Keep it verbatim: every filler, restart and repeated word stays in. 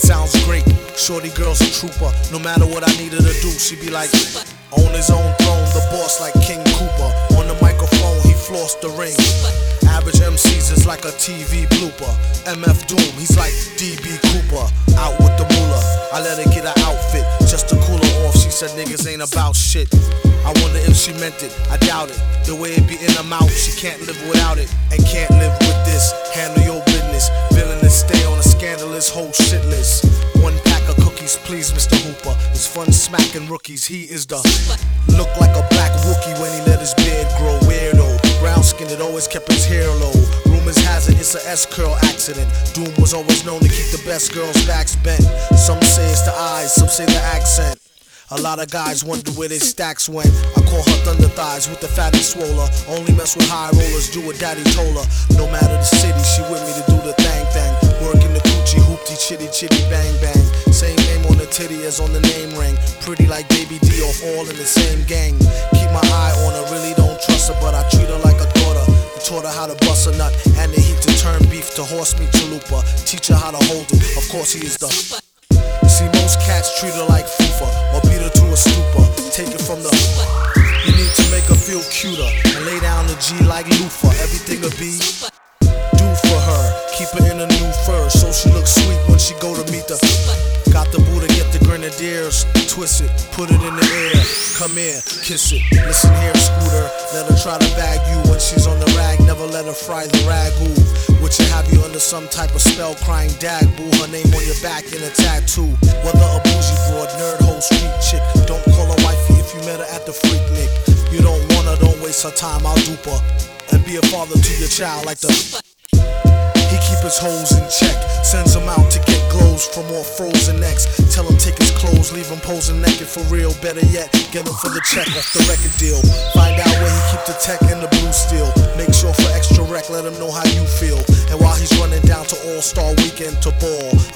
sounds great. Shorty girl's a trooper. No matter what I need her to do, she be like, on his own throne, the boss like King Cooper. On the microphone, he flossed the ring. Average M Cs is like a T V blooper. M F Doom, he's like D B Cooper. Out with the moolah, I let her get her outfit just to cool her off. She said niggas ain't about shit. I wonder if she meant it, I doubt it. The way it be in her mouth, she can't live without it. And can't live with this, handle your business. Villainous, stay on a scandalous whole shit list. One pack of cookies, please, Mister Hooper. It's fun smacking rookies, he is the look like a black Wookie when he let his beard grow. Weirdo, brown skinned, it always kept his hair low. Rumors has it, it's a S-curl accident. Doom was always known to keep the best girls' backs bent. Some say it's the eyes, some say the accent. A lot of guys wonder where their stacks went. I call her thunder thighs with the fatty swoller. Only mess with high rollers, do what daddy told her. No matter the city, she with me to do the thang thang. Working the coochie, hoopty, chitty, chitty, bang bang. Same name on the titty as on the name ring. Pretty like Baby D off all in the same gang. Keep my eye on her, really don't trust her, but I treat her like a daughter. Taught her how to bust a nut and the heat to turn beef to horse meat chalupa. Teach her how to hold it, of course he is the. See, most cats treat her like FIFA or beat her to a stupor. Take it from the. You need to make her feel cuter and lay down the G like loofah. Everything'll be do for her. Keep her in a new fur so she looks sweet when she go to meet the. Got the boo to get the grenadiers. Twist it, put it in the air. Come here, kiss it. Listen here, Scooter. Let her try to bag you when she's on the rag. Never let her fry the ragu. Which will have you under some type of spell, crying dag boo. Her name on your back in a tattoo. Whether a bougie broad, nerd hoe, street chick. Don't call her wifey if you met her at the Freak Nick. You don't want her, don't waste her time, I'll dupe her. And be a father to your child like the. He keep his hoes in check, sends them out to get glows from all frozen necks. Tell him take his clothes, leave him posing naked for real. Better yet, get him for the check off the record deal. Find out where he keep the tech and the blue steel. Make sure for extra rec, let him know how you feel. And while he's running down to All-Star Weekend to ball,